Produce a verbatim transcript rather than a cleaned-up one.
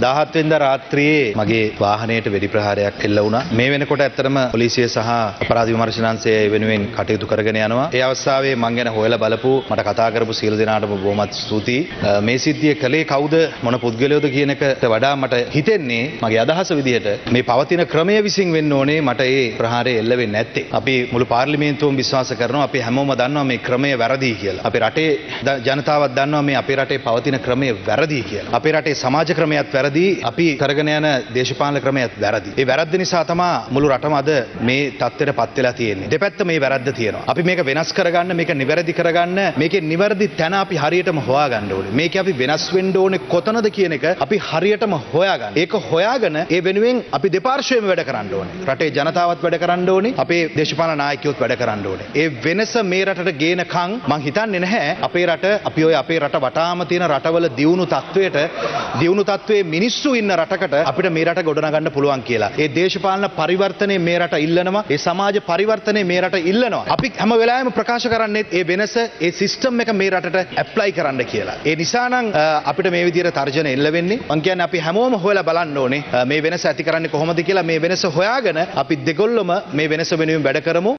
දහහත් වෙනිදා රාත්‍රියේ මගේ වාහනයට වෙඩි ප්‍රහාරයක් එල්ල වුණා. මේ වෙනකොට ඇත්තටම පොලිසිය සහ අපරාධ විමර්ශනාංශය වෙනුවෙන් කටයුතු කරගෙන යනවා. ඒ අවස්ථාවේ මං ගැන හොයලා බලපු මට කතා කරපු සියලු දෙනාටම බොහොමත් ස්තුතියි. මේ සිද්ධිය කළේ කවුද මොන පුද්ගලයාද කියන එකට වඩා මට හිතෙන්නේ මගේ අදහස විදිහට මේ පවතින ක්‍රමය විසින් වෙන්න ඕනේ මට ඒ ප්‍රහාරය එල්ල වෙන්නේ නැත්තේ. අපි මුළු පාර්ලිමේන්තුවම විශ්වාස කරනවා අපි හැමෝම දන්නවා මේ ක්‍රමය වැරදි කියලා. අපේ රටේ ජනතාවත් දන්නවා මේ අපේ රටේ පවතින ක්‍රමය වැරදි කියලා. අපේ රටේ සමාජ ක්‍රමයක් වැරදි, අපි කරගෙන යන දේශපාලන ක්‍රමයක් වැරදි. ඒ වැරද්ද නිසා තමයි මුළු රටම අද මේ තත්ත්වයට පත් වෙලා තියෙන්නේ. දෙපැත්ත මේ වැරද්ද තියෙනවා. අපි මේක වෙනස් කරගන්න, මේක නිවැරදි කරගන්න, මේකේ නිවැරදි තැන අපි හරියටම හොයාගන්න ඕනේ. මේක අපි වෙනස් වෙන්න ඕනේ කොතනද කියන එක අපි හරියටම හොයාගන්න. ඒක හොයාගෙන ඒ වෙනුවෙන් අපි දෙපාර්ශ්වයෙන්ම වැඩ කරන්න ඕනේ. රටේ ජනතාවත් වැඩ කරන්න ඕනේ. අපේ දේශපාලන නායකයෝත් වැඩ කරන්න ඕනේ. ඒ වෙනස මේ රටට ගේනකම් මං හිතන්නේ නැහැ අපේ රට අපි ඔය අපේ රට වටාම තියෙන රටවල දියුණු තත්වයට දියුණු තත්වයේ මිනිස්සු ඉන්න රටකට අපිට මේ රට ගොඩනගන්න පුළුවන් කියලා. ඒ දේශපාලන පරිවර්තනය මේ රට ඉල්ලනවා. ඒ සමාජ පරිවර්තනය මේ රට ඉල්ලනවා. අපි හැම වෙලාවෙම ප්‍රකාශ කරන්නේ ඒ වෙනස, ඒ සිස්ටම් එක මේ රටට ඇප්ලයි කරන්න කියලා. ඒ නිසා නම් අපිට මේ විදිහට තර්ජන එල්ල වෙන්නේ. මං කියන්නේ අපි හැමෝම හොයලා බලන්න ඕනේ මේ වෙනස ඇති කරන්නේ කොහොමද කියලා. මේ වෙනස හොයාගෙන අපි දෙගොල්ලම මේ වෙනස වෙනුවෙන් වැඩ කරමු.